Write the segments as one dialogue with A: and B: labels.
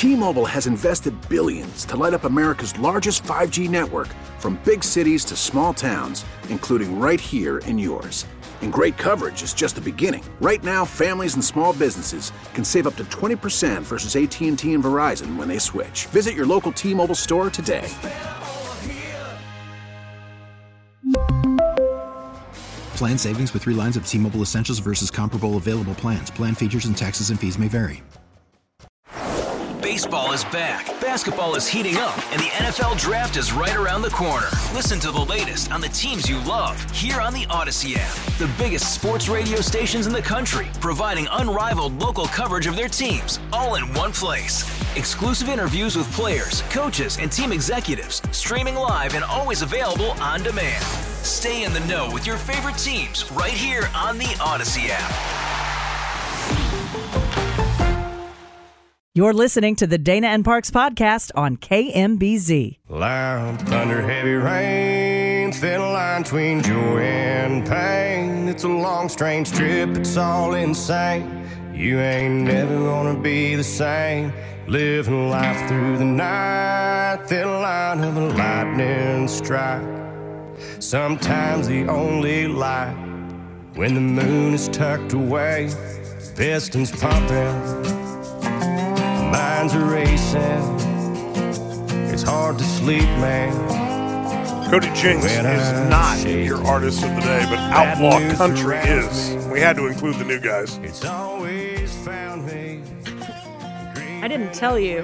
A: T-Mobile has invested billions to light up America's largest 5G network, from big cities to small towns, including right here in yours. And great coverage is just the beginning. Right now, families and small businesses can save up to 20% versus AT&T and Verizon when they switch. Visit your local T-Mobile store today.
B: Plan savings with 3 lines of T-Mobile Essentials versus comparable available plans. Plan features and taxes and fees may vary.
C: Baseball is back, basketball is heating up, and the NFL Draft is right around the corner. Listen to the latest on the teams you love here on the Odyssey app. The biggest sports radio stations in the country, providing unrivaled local coverage of their teams, all in one place. Exclusive interviews with players, coaches, and team executives, streaming live and always available on demand. Stay in the know with your favorite teams right here on the Odyssey app.
D: You're listening to the Dana and Parks podcast on KMBZ.
E: Loud thunder, heavy rain, thin line between joy and pain. It's a long, strange trip, it's all insane. You ain't never gonna be the same. Living life through the night, thin line of a lightning strike. Sometimes the only light when the moon is tucked away. Pistons pumping, minds are racing. It's hard to sleep, man.
F: Cody Jinks is not your artist of the day, but Outlaw Country is. We had to include the new guys.
E: It's always found me.
D: I didn't tell you,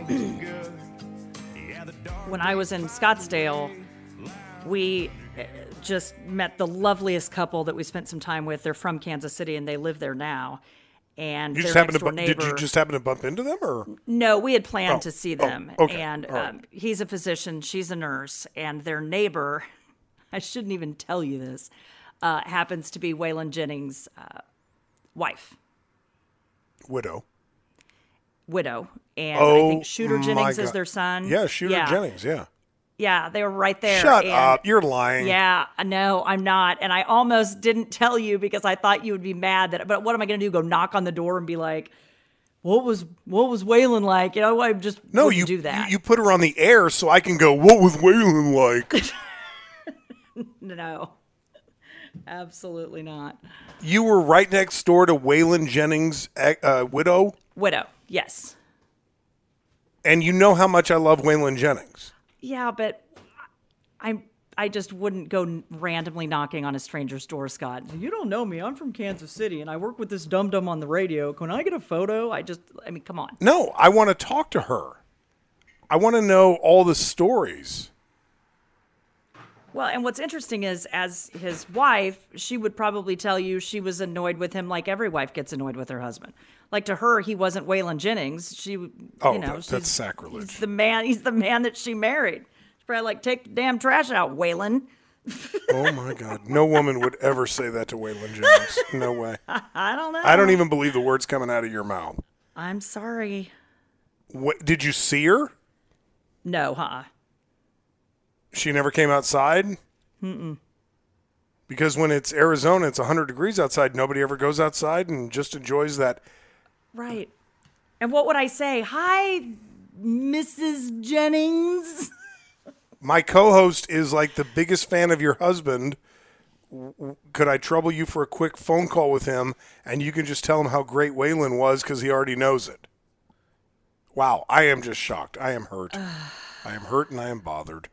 D: when I was in Scottsdale, we just met the loveliest couple that we spent some time with. They're from Kansas City, and they live there now. And
F: you just
D: their
F: happened to
D: neighbor,
F: did you just happen to bump into them, or
D: no? We had planned to see them.
F: Okay.
D: And
F: Right.
D: He's a physician, she's a nurse, and their neighbor, I shouldn't even tell you this, happens to be Waylon Jennings' wife,
F: widow.
D: And I think Shooter Jennings is their son.
F: Yeah, Shooter Jennings. Yeah.
D: Yeah, they were right there.
F: Shut up! You're lying.
D: Yeah, no, I'm not, and I almost didn't tell you because I thought you would be mad that. But what am I going to do? Go knock on the door and be like, "What was Waylon like?" You know, I just wouldn't do that.
F: You put her on the air so I can go. What was Waylon like?
D: No, absolutely not.
F: You were right next door to Waylon Jennings' widow.
D: Widow, yes.
F: And you know how much I love Waylon Jennings.
D: Yeah, but I just wouldn't go randomly knocking on a stranger's door, Scott. You don't know me. I'm from Kansas City, and I work with this dum-dum on the radio. Can I get a photo? I mean, come on.
F: No, I want to talk to her. I want to know all the stories.
D: Well, and what's interesting is, as his wife, she would probably tell you she was annoyed with him like every wife gets annoyed with her husband. Like, to her, he wasn't Waylon Jennings.
F: That's sacrilege.
D: He's the man that she married. She's probably like, take the damn trash out, Waylon.
F: Oh, my God. No woman would ever say that to Waylon Jennings. No way.
D: I don't know.
F: I don't even believe the words coming out of your mouth.
D: I'm sorry.
F: What, did you see her?
D: No,
F: She never came outside?
D: Mm-mm.
F: Because when it's Arizona, it's 100 degrees outside. Nobody ever goes outside and just enjoys that.
D: Right. And what would I say? Hi, Mrs. Jennings.
F: My co-host is like the biggest fan of your husband. Could I trouble you for a quick phone call with him, and you can just tell him how great Waylon was because he already knows it? Wow, I am just shocked. I am hurt. I am hurt and I am bothered.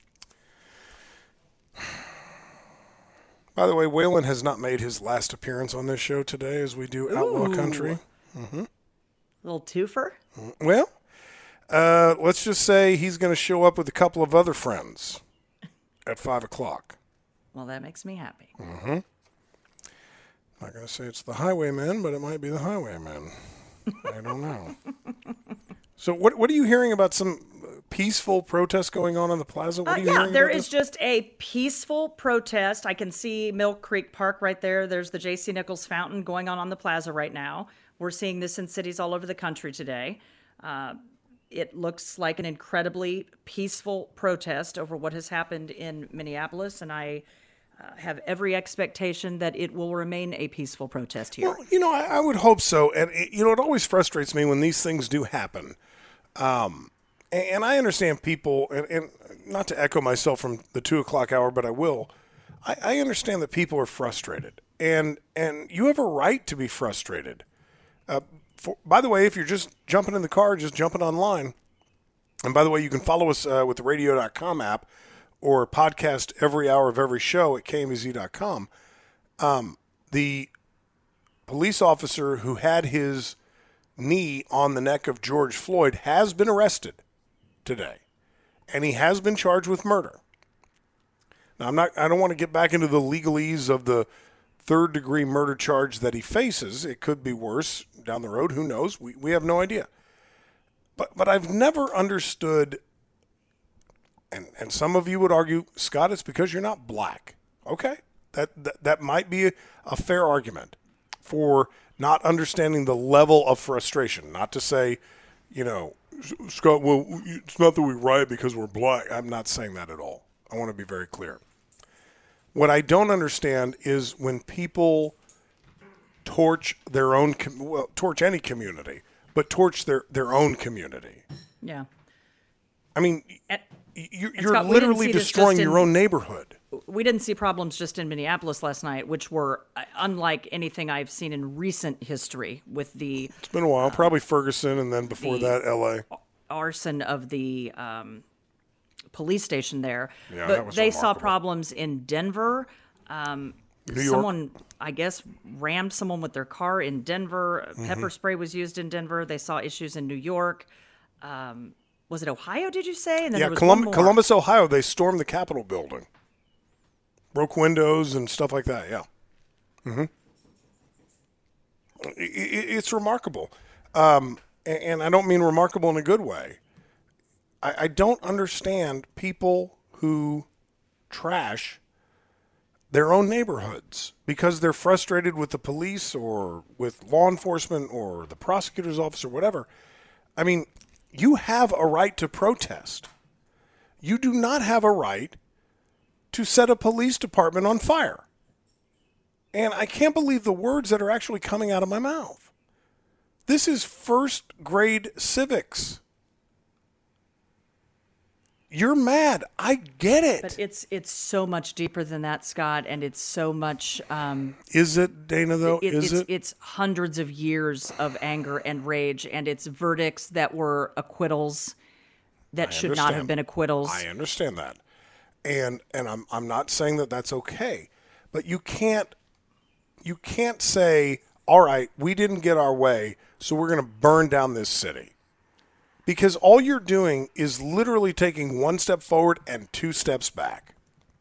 F: By the way, Waylon has not made his last appearance on this show today as we do Outlaw Country. Mm-hmm.
D: Little twofer?
F: Well, let's just say he's going to show up with a couple of other friends at 5 o'clock.
D: Well, that makes me happy.
F: Mm-hmm. Not going to say it's the Highwaymen, but it might be the Highwaymen. I don't know. So what are you hearing about some peaceful protests going on the plaza? What are you hearing
D: there
F: about
D: is
F: this?
D: just a peaceful protest. I can see Mill Creek Park right there. There's the J.C. Nichols Fountain going on the plaza right now. We're seeing this in cities all over the country today. It looks like an incredibly peaceful protest over what has happened in Minneapolis, and I have every expectation that it will remain a peaceful protest here.
F: Well, I would hope so. And, it always frustrates me when these things do happen, And I understand people, and not to echo myself from the 2 o'clock hour, but I will. I understand that people are frustrated, and you have a right to be frustrated. By the way, if you're just jumping in the car, just jumping online, and by the way, you can follow us with the radio.com app or podcast every hour of every show at KMEZ.com. The police officer who had his knee on the neck of George Floyd has been arrested today, and he has been charged with murder. Now, I don't want to get back into the legalese of the third-degree murder charge that he faces. It could be worse down the road. Who knows? We have no idea. But I've never understood, and some of you would argue, Scott, it's because you're not black. Okay, that might be a fair argument for not understanding the level of frustration. Not to say, Scott, well, it's not that we riot because we're black. I'm not saying that at all. I want to be very clear. What I don't understand is when people torch their own, torch any community, but torch their own community.
D: Yeah.
F: I mean, you're
D: Scott,
F: literally destroying your own neighborhood.
D: We didn't see problems just in Minneapolis last night, which were unlike anything I've seen in recent history with the...
F: It's been a while. Probably Ferguson, and then before that, L.A.
D: Arson of the police station there.
F: Yeah,
D: but
F: that was
D: they saw
F: remarkable.
D: problems in Denver.
F: New York.
D: Someone, I guess, rammed someone with their car in Denver. Pepper spray was used in Denver. They saw issues in New York. Was it Ohio, did you say? And then there was one more.
F: Columbus, Ohio, they stormed the Capitol building. Broke windows and stuff like that, yeah. Mm-hmm. It's remarkable. And I don't mean remarkable in a good way. I don't understand people who trash their own neighborhoods because they're frustrated with the police or with law enforcement or the prosecutor's office or whatever. I mean, you have a right to protest. You do not have a right to set a police department on fire. And I can't believe the words that are actually coming out of my mouth. This is first grade civics. You're mad. I get it.
D: But it's so much deeper than that, Scott, and it's so much...
F: Is it, Dana, though?
D: It's hundreds of years of anger and rage, and it's verdicts that were acquittals that should not have been acquittals.
F: I understand that. And I'm not saying that that's okay. But you can't say, all right, we didn't get our way, so we're going to burn down this city. Because all you're doing is literally taking one step forward and two steps back.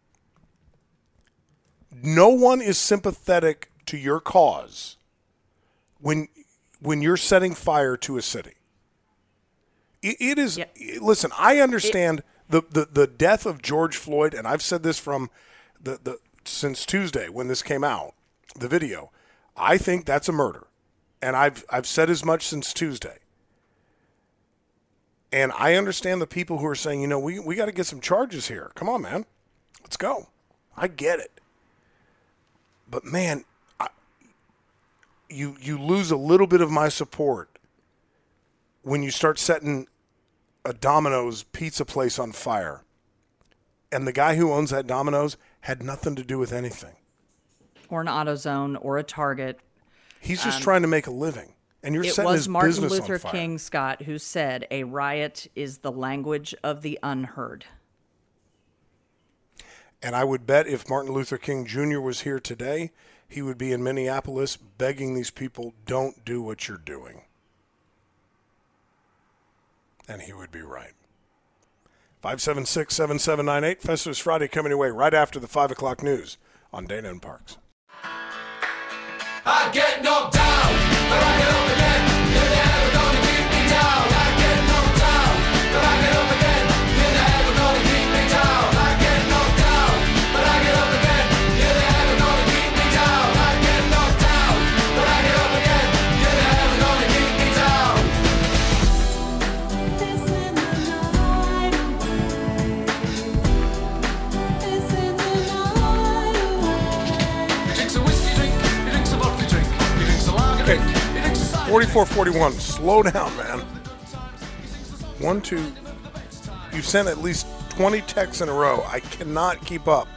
F: No one is sympathetic to your cause when you're setting fire to a city. It is.
D: Yep.
F: Listen, I understand the death of George Floyd, and I've said this from since Tuesday when this came out, the video. I think that's a murder, and I've said as much since Tuesday. And I understand the people who are saying, we got to get some charges here. Come on, man. Let's go. I get it. But, man, you lose a little bit of my support when you start setting a Domino's pizza place on fire. And the guy who owns that Domino's had nothing to do with anything.
D: Or an AutoZone or a Target.
F: He's just trying to make a living. And you're setting his
D: Martin
F: business
D: Luther
F: on fire.
D: King, Scott, who said, a riot is the language of the unheard.
F: And I would bet if Martin Luther King Jr. was here today, he would be in Minneapolis begging these people, don't do what you're doing. And he would be right. 576-7798, Festivus Friday coming your way right after the 5 o'clock news on Dana and Parks.
G: I get knocked down, but I get up again. You're never gonna keep me down. I get knocked down, but I get up again. You're never gonna keep me down. I get knocked down, but I get up again. You're never gonna keep me down. I get knocked down, but I get up again. You're never gonna keep me down.
H: It's in the night away. It's in the night away.
G: He drinks a whiskey drink, he drinks a vodka drink, he drinks a lager drink, he drinks a cider drink.
F: 44-41, slow down, man. 1, 2. You've sent at least 20 texts in a row. I cannot keep up.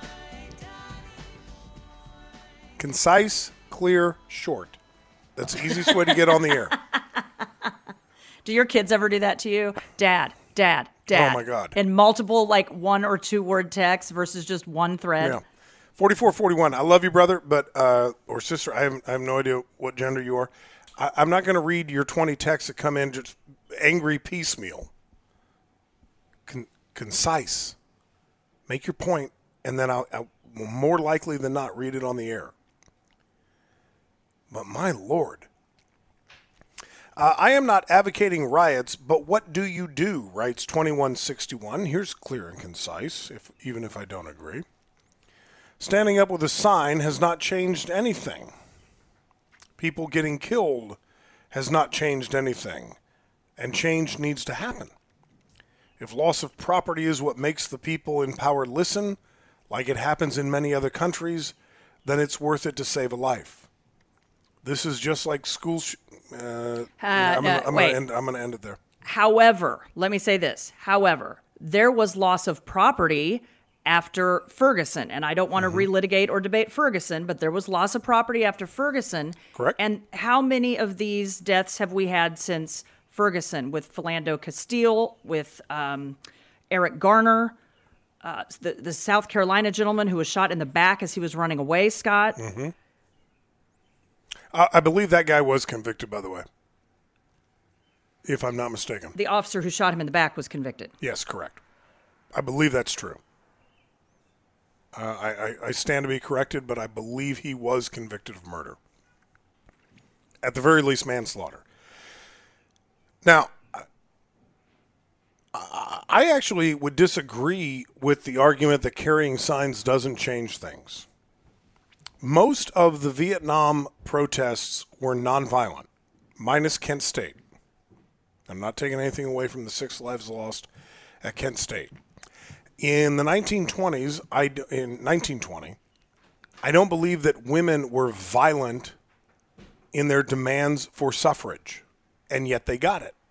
F: Concise, clear, short. That's the easiest way to get on the air.
D: Do your kids ever do that to you? Dad.
F: Oh, my God.
D: In multiple, like, 1 or 2 word texts versus just one thread?
F: Yeah. 4441. I love you, brother, but or sister. I have no idea what gender you are. I'm not going to read your 20 texts that come in just angry piecemeal. Concise. Make your point, and then I'll more likely than not read it on the air. But my Lord. I am not advocating riots, but what do you do, writes 2161. Here's clear and concise, even if I don't agree. Standing up with a sign has not changed anything. People getting killed has not changed anything, and change needs to happen. If loss of property is what makes the people in power listen, like it happens in many other countries, then it's worth it to save a life. This is just like school. I'm going to end it there.
D: However, let me say this. However, there was loss of property after Ferguson, and I don't want to relitigate or debate Ferguson, but there was loss of property after Ferguson.
F: Correct.
D: And how many of these deaths have we had since Ferguson? With Philando Castile, with Eric Garner, the South Carolina gentleman who was shot in the back as he was running away, Scott.
F: Mm-hmm. I believe that guy was convicted, by the way, if I'm not mistaken.
D: The officer who shot him in the back was convicted.
F: Yes, correct. I believe that's true. I stand to be corrected, but I believe he was convicted of murder. At the very least, manslaughter. Now, I actually would disagree with the argument that carrying signs doesn't change things. Most of the Vietnam protests were nonviolent, minus Kent State. I'm not taking anything away from the 6 lives lost at Kent State. In the 1920s, in 1920, I don't believe that women were violent in their demands for suffrage, and yet they got it.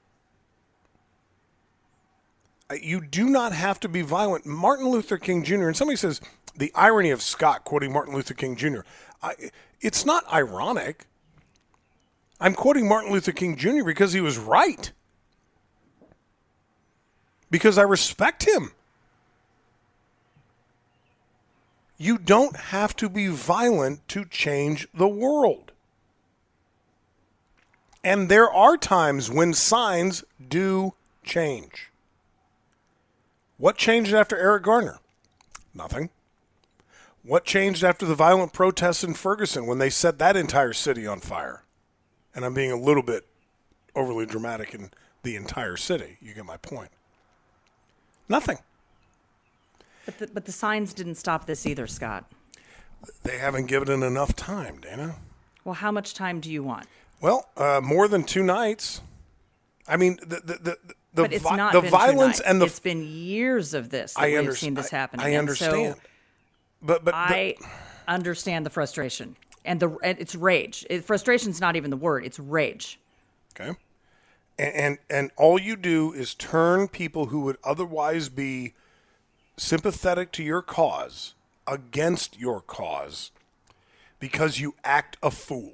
F: You do not have to be violent. Martin Luther King Jr., and somebody says, the irony of Scott quoting Martin Luther King Jr., it's not ironic. I'm quoting Martin Luther King Jr. because he was right. Because I respect him. You don't have to be violent to change the world. And there are times when signs do change. What changed after Eric Garner? Nothing. What changed after the violent protests in Ferguson when they set that entire city on fire? And I'm being a little bit overly dramatic in the entire city. You get my point. Nothing.
D: But the signs didn't stop this either, Scott.
F: They haven't given it enough time, Dana.
D: Well, how much time do you want?
F: Well, more than 2 nights. I mean,
D: But it's not
F: the
D: been 2
F: violence
D: nights.
F: and
D: it's been years of this that we've seen this happening.
F: I
D: And
F: understand.
D: so
F: But
D: I understand the frustration and it's rage. Frustration's not even the word; it's rage.
F: okay, and all you do is turn people who would otherwise be sympathetic to your cause against your cause because you act a fool.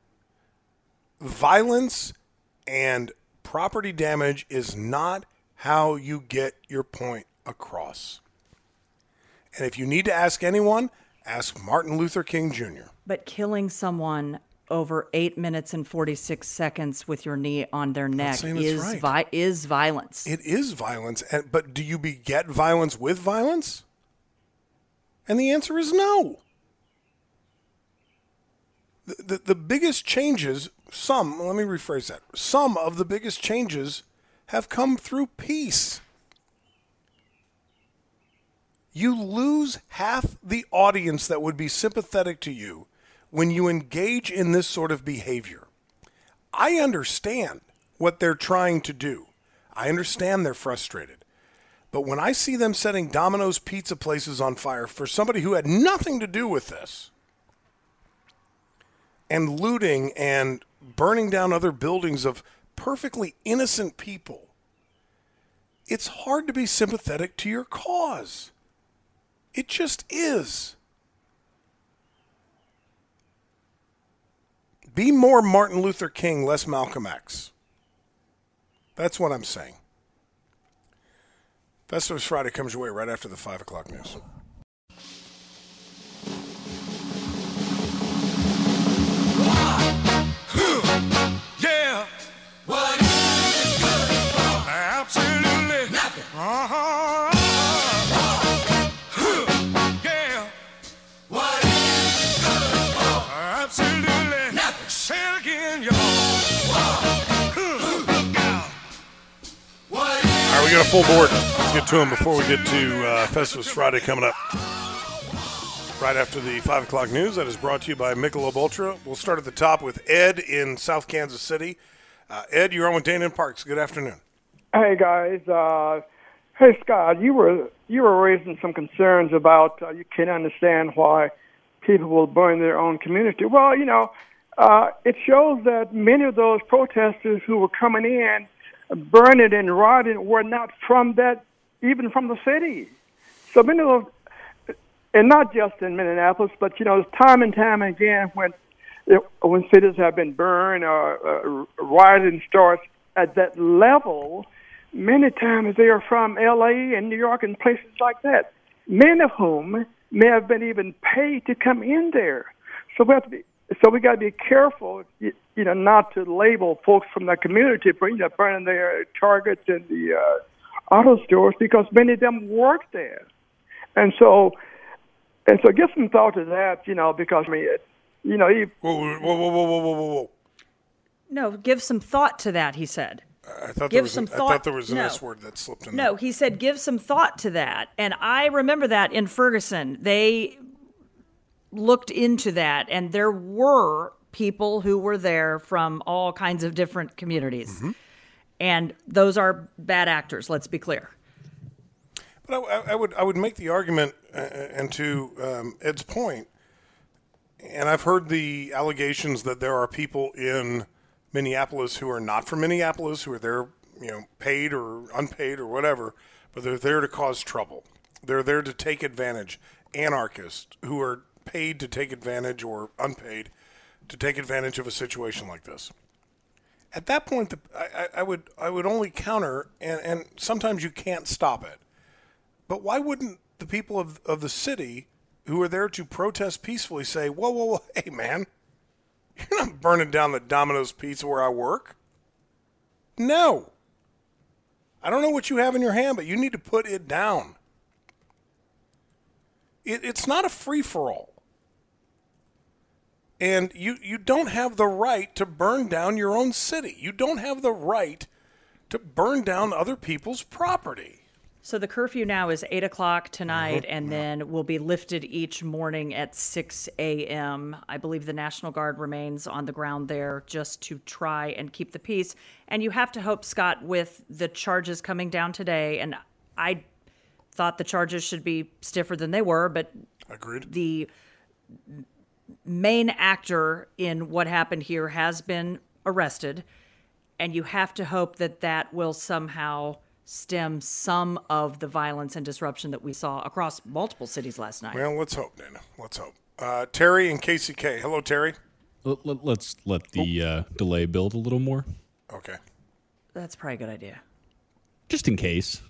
F: Violence and property damage is not how you get your point across. And if you need to ask anyone, ask Martin Luther King Jr.
D: But killing someone over 8 minutes and 46 seconds with your knee on their neck
F: saying it's
D: is
F: right.
D: is violence.
F: It is violence, but do you beget violence with violence? And the answer is no. The biggest changes, let me rephrase that. Some of the biggest changes have come through peace. You lose half the audience that would be sympathetic to you when you engage in this sort of behavior. I understand what they're trying to do. I understand they're frustrated. But when I see them setting Domino's pizza places on fire for somebody who had nothing to do with this, and looting and burning down other buildings of perfectly innocent people, it's hard to be sympathetic to your cause. It just is. Be more Martin Luther King, less Malcolm X. That's what I'm saying. Festivus Friday comes your way right after the 5 o'clock news.
E: Yeah.
G: What is it good for?
E: Absolutely.
G: Nothing.
E: Yeah.
G: What is it good for?
E: Absolutely.
G: Nothing.
E: Say it again, y'all. Look out.
G: What
F: All right, we got a full board. Let's get to them before we get to Festivus Friday coming up. Right after the 5 o'clock news, that is brought to you by Michelob Ultra. We'll start at the top with Ed in South Kansas City. Ed, you're on with Dana and Parks. Good afternoon.
I: Hey guys, hey Scott, you were raising some concerns about you can't understand why people will burn their own community. Well, it shows that many of those protesters who were coming in, burning and rioting, were not from that, even from the city. So many of those, and not just in Minneapolis, but time and time again when cities have been burned or rioting starts at that level, many times they are from L.A. and New York and places like that, many of whom may have been even paid to come in there. So we got to be careful, not to label folks from the community burning their Targets and the auto stores, because many of them work there, and so give some thought to that, because
F: Whoa.
D: No, give some thought to that, he said.
F: I thought
D: Give
F: there was
D: some
F: I
D: thought.
F: thought there was an
D: No.
F: S word that slipped in
D: No,
F: there.
D: he said give some thought to that. And I remember that in Ferguson. They looked into that, and there were people who were there from all kinds of different communities. And those are bad actors, let's be clear.
F: But I would make the argument, and to Ed's point, and I've heard the allegations that there are people in Minneapolis who are not from Minneapolis, who are there, paid or unpaid or whatever, but they're there to cause trouble. They're there to take advantage. Anarchists who are paid to take advantage or unpaid to take advantage of a situation like this. At that point, I would only counter, and sometimes you can't stop it. But why wouldn't the people of the city who are there to protest peacefully say, whoa, hey, man, you're not burning down the Domino's Pizza where I work? No. I don't know what you have in your hand, but you need to put it down. It's not a free-for-all. And you don't have the right to burn down your own city. You don't have the right to burn down other people's property.
D: So the curfew now is 8 o'clock tonight, and then will be lifted each morning at 6 a.m. I believe the National Guard remains on the ground there just to try and keep the peace. And you have to hope, Scott, with the charges coming down today, and I thought the charges should be stiffer than they were, but
F: Agreed.
D: the main actor in what happened here has been arrested, and you have to hope that that will somehow stem some of the violence and disruption that we saw across multiple cities last night.
F: Well, let's hope, Dana. Let's hope. Terry and KCK. Hello, Terry.
J: Let's let the delay build a little more,
F: Okay.
D: That's probably a good idea.
J: just in case,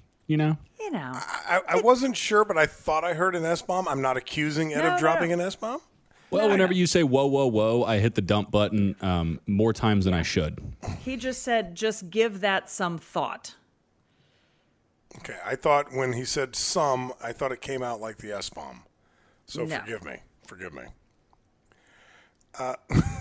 F: I wasn't sure, but I thought I heard an S-bomb. I'm not accusing Ed
D: No,
F: of dropping
D: no.
F: an S-bomb.
J: Well, whenever you say whoa, whoa, whoa, I hit the dump button more times than I should.
D: He just said, just give that some thought.
F: Okay, I thought when he said some, I thought it came out like the S-bomb. So
D: No.
F: forgive me.
D: I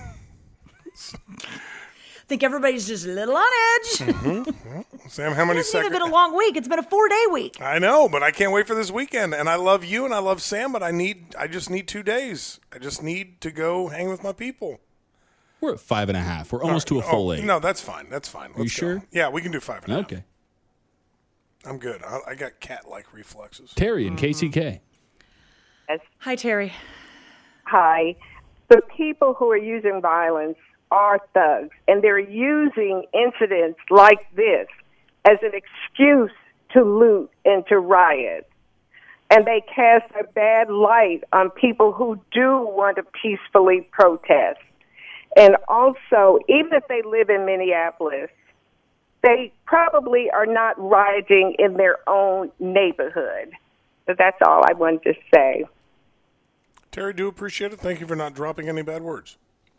D: think everybody's just a little on edge.
F: Sam, how many
D: It's even
F: seconds?
D: been a long week. It's been a 4-day week.
F: I know, but I can't wait for this weekend. And I love you and I love Sam, but I just need 2 days. I just need to go hang with my people.
J: We're at 5.5. We're almost to a full 8.
F: No, that's fine. Let's
J: you
F: go.
J: sure?
F: Yeah, we can do 5.5.
J: Okay.
F: I'm good. I got cat-like reflexes.
J: Terry and KCK.
D: Hi, Terry.
K: Hi. The people who are using violence are thugs, and they're using incidents like this as an excuse to loot and to riot. And they cast a bad light on people who do want to peacefully protest. And also, even if they live in Minneapolis, they probably are not rioting in their own neighborhood. So that's all I wanted to say.
F: Terry, do appreciate it. Thank you for not dropping any bad words.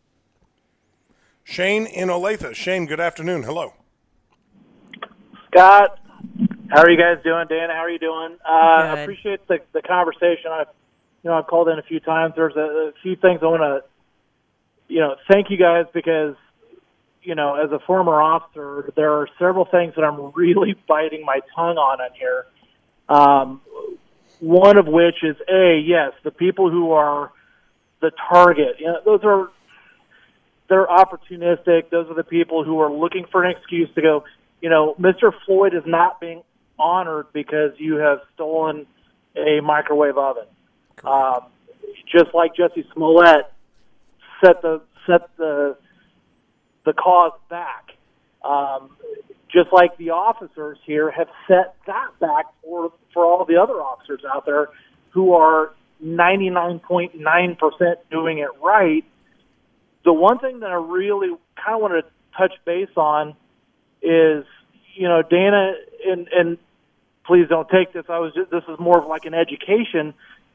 F: Shane in Olathe. Shane, good afternoon. Hello.
L: Scott, how are you guys doing? Dan, how are you doing? I
D: Good.
L: appreciate the conversation. I've called in a few times. There's a few things I want to, thank you guys because, as a former officer, there are several things that I'm really biting my tongue on here. One of which is, yes, the people who are the target. They're opportunistic. Those are the people who are looking for an excuse to go, Mr. Floyd is not being honored because you have stolen a microwave oven. Just like Jesse Smollett set the cause back. Just like the officers here have set that back for all the other officers out there who are 99.9% doing it right. The one thing that I really kind of want to touch base on is, Dana, and please don't take this. This is more of like an education.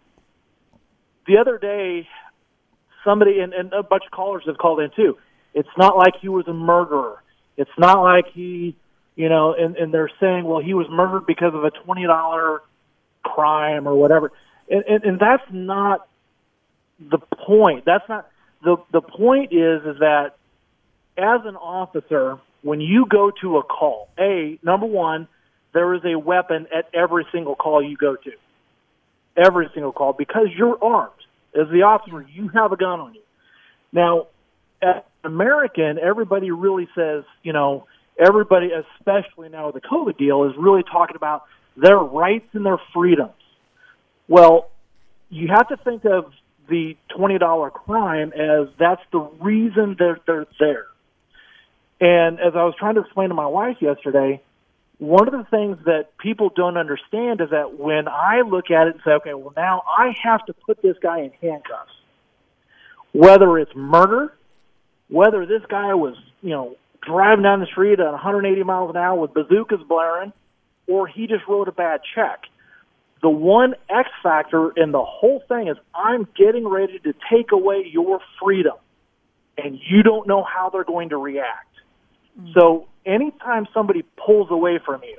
L: The other day, somebody, and a bunch of callers have called in too. It's not like he was a murderer. It's not like he, and they're saying, well, he was murdered because of a $20 crime or whatever. And that's not the point. That's not the point is that as an officer, when you go to a call, number one, there is a weapon at every single call you go to. Every single call, because you're armed. As the officer, you have a gun on you. Now, as an American, everybody really says, everybody, especially now with the COVID deal, is really talking about their rights and their freedoms. Well, you have to think of the $20 crime as that's the reason they're there. And as I was trying to explain to my wife yesterday, one of the things that people don't understand is that when I look at it and say, okay, well, now I have to put this guy in handcuffs, whether it's murder, whether this guy was, driving down the street at 180 miles an hour with bazookas blaring, or he just wrote a bad check. The one X factor in the whole thing is I'm getting ready to take away your freedom, and you don't know how they're going to react. So anytime somebody pulls away from you,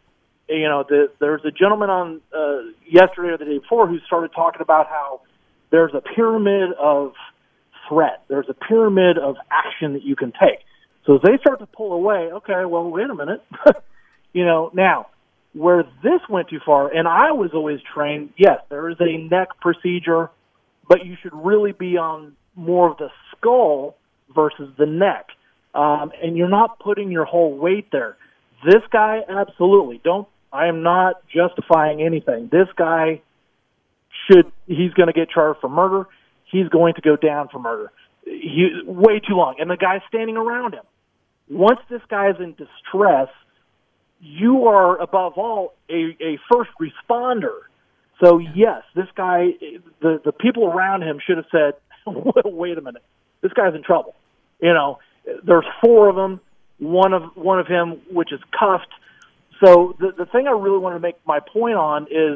L: there's a gentleman on yesterday or the day before who started talking about how there's a pyramid of threat. There's a pyramid of action that you can take. So as they start to pull away, okay, well, wait a minute. Now, where this went too far, and I was always trained, yes, there is a neck procedure, but you should really be on more of the skull versus the neck. And you're not putting your whole weight there. This guy, absolutely. I am not justifying anything. This guy he's going to get charged for murder. He's going to go down for murder. Way too long. And the guy's standing around him. Once this guy's in distress, you are, above all, a first responder. So, yes, this guy, the people around him should have said, wait a minute, this guy's in trouble. There's four of them, one of him, which is cuffed. So the thing I really want to make my point on is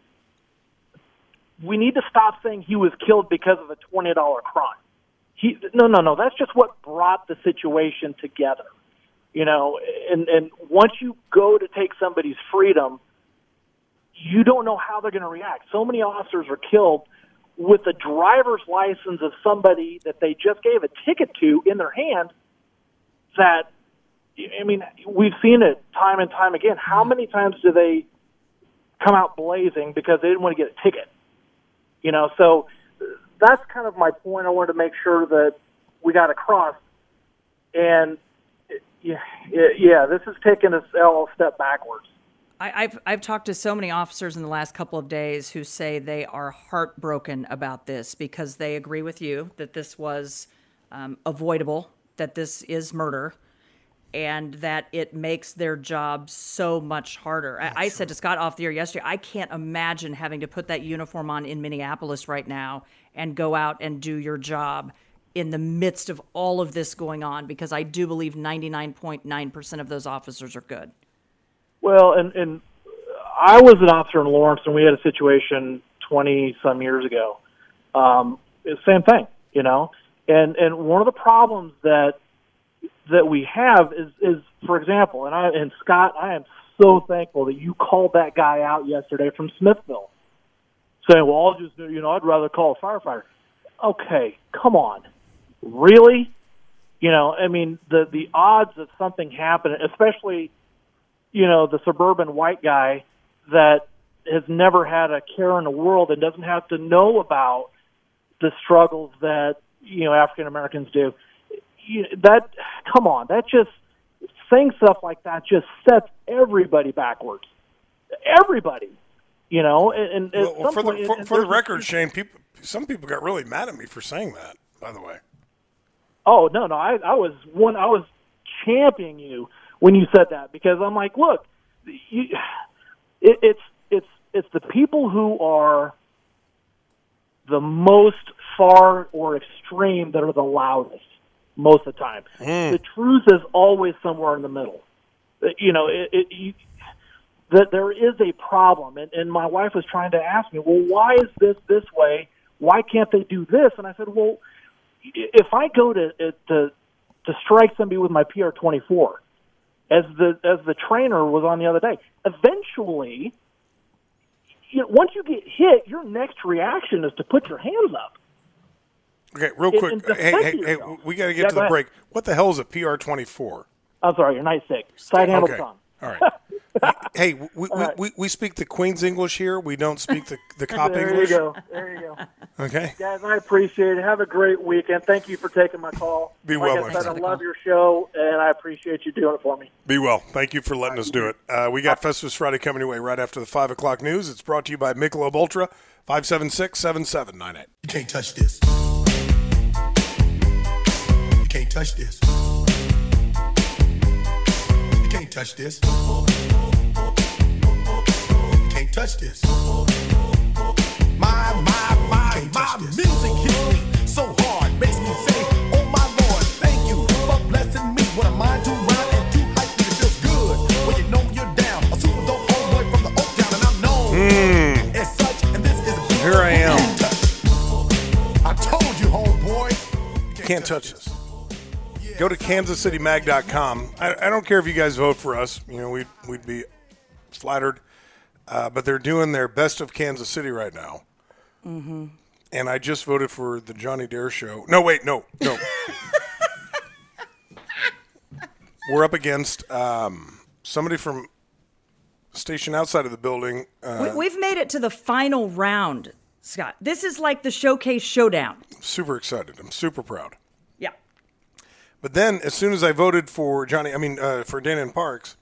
L: we need to stop saying he was killed because of a $20 crime. No. That's just what brought the situation together. And once you go to take somebody's freedom, you don't know how they're going to react. So many officers are killed with the driver's license of somebody that they just gave a ticket to in their hand. That, we've seen it time and time again. How many times do they come out blazing because they didn't want to get a ticket? So that's kind of my point. I wanted to make sure that we got across. And this is taking us a step backwards.
D: I've talked to so many officers in the last couple of days who say they are heartbroken about this because they agree with you that this was avoidable, that this is murder. and that it makes their job so much harder. I said to Scott off the air yesterday, I can't imagine having to put that uniform on in Minneapolis right now and go out and do your job in the midst of all of this going on, because I do believe 99.9% of those officers are good.
L: Well, and I was an officer in Lawrence, and we had a situation 20-some years ago. Same thing, you know. And one of the problems that we have is, for example, and Scott, I am so thankful that you called that guy out yesterday from Smithville, saying, well, I'll just, I'd rather call a firefighter. Okay, come on. Really? I mean, the odds of something happening, especially, the suburban white guy that has never had a care in the world and doesn't have to know about the struggles that, African Americans do. Come on, that just, saying stuff like that just sets everybody backwards. Everybody, and
F: Well, for the record, Shane, some people got really mad at me for saying that, by the way.
L: Oh, no, I was championing you when you said that, because I'm like, look, it's the people who are the most far or extreme that are the loudest most of the time. The truth is always somewhere in the middle. That there is a problem, and my wife was trying to ask me, well, why is this way? Why can't they do this? And I said, well, if I go to strike somebody with my PR-24, as the trainer was on the other day, eventually, once you get hit, your next reaction is to put your hands up.
F: Okay, real quick. Hey, we got to get to the break. What the hell is a PR-24?
L: I'm sorry, your nightstick. Side handle tongue.
F: All right. Hey, we speak the Queen's English here. We don't speak the cop English.
L: There you go.
F: Okay.
L: Guys, I appreciate it. Have a great weekend. Thank you for taking my call.
F: Be
L: like
F: well,
L: I
F: my
L: said,
F: friend.
L: I love your show, and I appreciate you doing it for me.
F: Be well. Thank you for letting us do it. We got Festivus Friday coming your way right after the 5 o'clock news. It's brought to you by Michelob Ultra, 576-7798.
M: You can't touch this. You can't touch this. You can't touch this. You can't touch this. My music hits me so hard, makes me say, oh my Lord, thank you for blessing me. What a mind to rhyme and to hype me, it feels good when you know you're down. A super dope homeboy from the Oak Town, and I'm known as such, and this is a beat.
F: Here I am.
M: I told you, homeboy.
F: Can't touch this. Go to kansascitymag.com. I don't care if you guys vote for us. We'd be flattered. But they're doing their Best of Kansas City right now. Mm-hmm. And I just voted for the Johnny Dare show. No, wait, no. We're up against somebody from a station outside of the building.
D: We've made it to the final round, Scott. This is like the showcase showdown.
F: Super excited. I'm super proud.
D: Yeah.
F: But then, as soon as I voted for for Dana and Parks,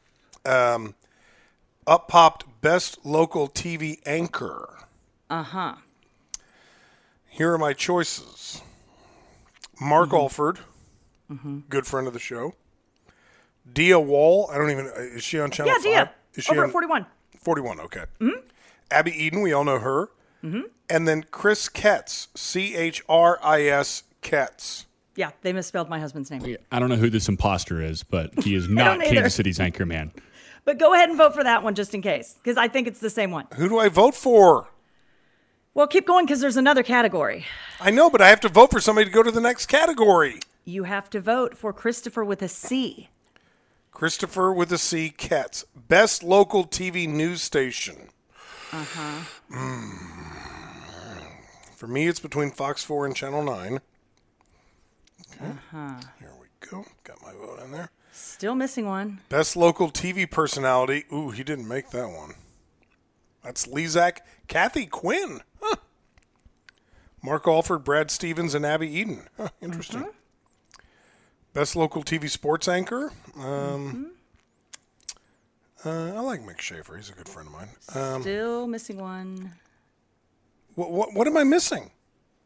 F: up popped Best Local TV Anchor.
D: Uh-huh.
F: Here are my choices. Mark Alford, good friend of the show. Dia Wall, is she on Channel 5?
D: Yeah, Dia,
F: Is she
D: over
F: on
D: at 41.
F: 41, okay. Mm-hmm. Abby Eden, we all know her. Mm-hmm. And then Chris Ketz, Chris Ketz.
D: Yeah, they misspelled my husband's name.
J: I don't know who this imposter is, but he is not Kansas City's anchor man.
D: But go ahead and vote for that one just in case, because I think it's the same one.
F: Who do I vote for?
D: Well, keep going because there's another category.
F: I know, but I have to vote for somebody to go to the next category.
D: You have to vote for Christopher with a C.
F: Christopher with a C, Ketz. Best Local TV News Station.
D: Uh-huh.
F: For me, it's between Fox 4 and Channel 9. Okay.
D: Uh-huh.
F: Here we go. Got my vote in there.
D: Still missing one.
F: Best Local TV Personality. Ooh, he didn't make that one. That's Lezak, Kathy Quinn. Huh. Mark Alford, Brad Stevens, and Abby Eden. Huh, interesting. Mm-hmm. Best Local TV Sports Anchor. I like Mick Schaefer. He's a good friend of mine.
D: Still missing one.
F: What am I missing?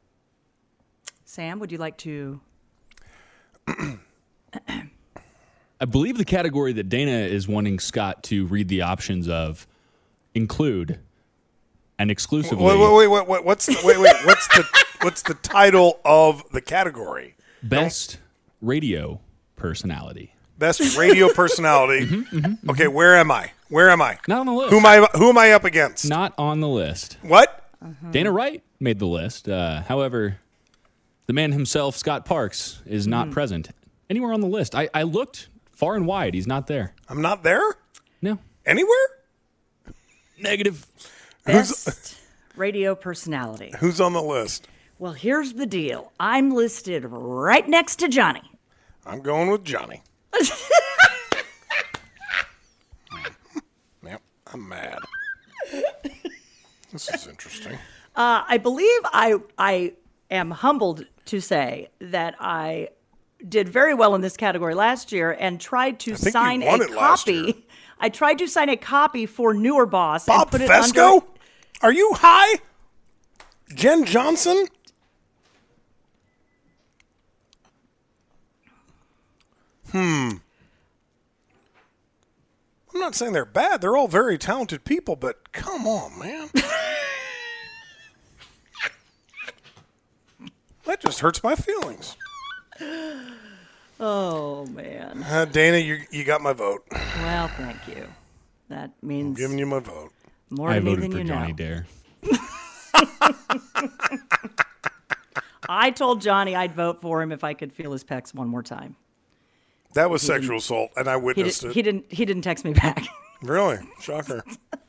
D: Sam, would you like to...
J: I believe the category that Dana is wanting Scott to read the options of include and exclusively.
F: Wait. What's the title of the category?
J: Best radio personality.
F: Best radio personality. Okay, where am I?
J: Not on the list.
F: Who am I up against?
J: Not on the list.
F: What?
J: Dana Wright made the list. However, the man himself, Scott Parks, is not present anywhere on the list. I looked far and wide. He's not there.
F: I'm not there?
J: No.
F: Anywhere?
J: Negative.
D: Best radio personality.
F: Who's on the list?
D: Well, here's the deal. I'm listed right next to Johnny.
F: I'm going with Johnny. Yep, I'm mad. This is interesting.
D: I believe I am humbled to say that I did very well in this category last year and tried to sign a copy. I tried to sign a copy for Newer Boss.
F: Bob
D: and put
F: Fesco?
D: it under.
F: Are you high? Jen Johnson? I'm not saying they're bad. They're all very talented people, but come on, man. That just hurts my feelings.
D: Oh, man.
F: Dana, you got my vote.
D: Well, thank you. That means
F: I'm giving you my vote.
D: more
J: I
D: to me
J: voted
D: than
J: for
D: you
J: Johnny
D: know.
J: Dare.
D: I told Johnny I'd vote for him if I could feel his pecs one more time.
F: That was sexual assault, and I witnessed it.
D: He didn't text me back.
F: Really? Shocker.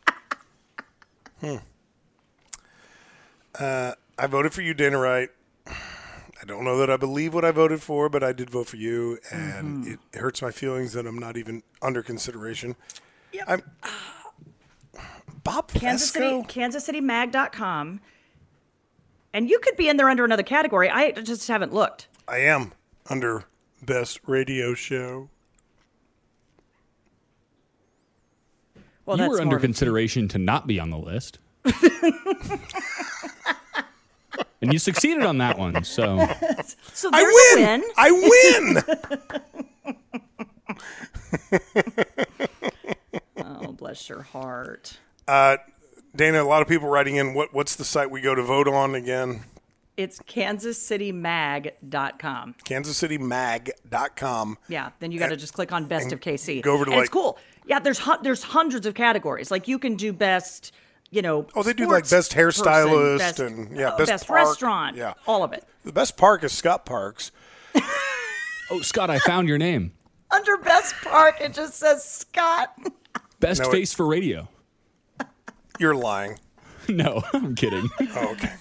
F: I voted for you, Dana Wright. I don't know that I believe what I voted for, but I did vote for you, and it hurts my feelings that I'm not even under consideration.
D: Yep.
F: Bob Fesco?
D: KansasCityMag.com. And you could be in there under another category. I just haven't looked.
F: I am under Best Radio Show.
D: Well,
J: you
D: that's
J: were under
D: more-
J: consideration to not be on the list. And you succeeded on that one, so.
D: So there's a win.
F: I win!
D: Oh, bless your heart.
F: Dana, a lot of people writing in. What's the site we go to vote on again?
D: It's KansasCityMag.com.
F: KansasCityMag.com.
D: Yeah, then you got to just click on Best of KC.
F: go over to,
D: and it's
F: like-
D: cool. Yeah, there's hundreds of categories. Like you can do best,
F: Oh, they do like
D: sports
F: best hairstylist
D: person,
F: best park.
D: restaurant.
F: Yeah,
D: all of it.
F: The best park is Scott Parks.
J: Oh, Scott, I found your name.
D: Under Best Park, it just says Scott.
J: Best
F: No,
J: face for radio.
F: You're lying.
J: No, I'm kidding.
F: Oh, okay.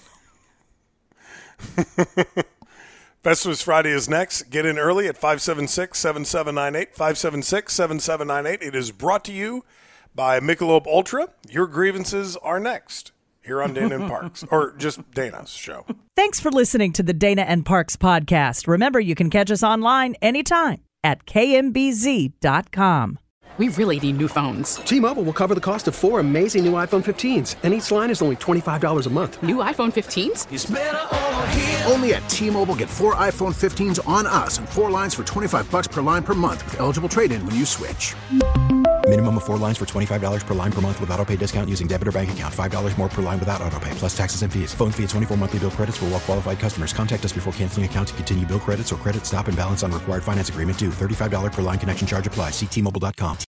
F: Festivus Friday is next. Get in early at 576-7798, 576-7798. It is brought to you by Michelob Ultra. Your grievances are next here on Dana and Parks, or just Dana's show.
N: Thanks for listening to the Dana and Parks podcast. Remember, you can catch us online anytime at kmbz.com.
O: We really need new phones.
P: T-Mobile will cover the cost of 4 amazing new iPhone 15s, and each line is only $25 a month.
O: New iPhone 15s?
A: Only at T-Mobile, get 4 iPhone 15s on us and 4 lines for $25 per line per month with eligible trade-in when you switch.
B: Minimum of 4 lines for $25 per line per month with autopay discount using debit or bank account. $5 more per line without autopay, plus taxes and fees. Phone fee at 24 monthly bill credits for well-qualified customers. Contact us before canceling account to continue bill credits or credit stop and balance on required finance agreement due. $35 per line connection charge applies. See T-Mobile.com.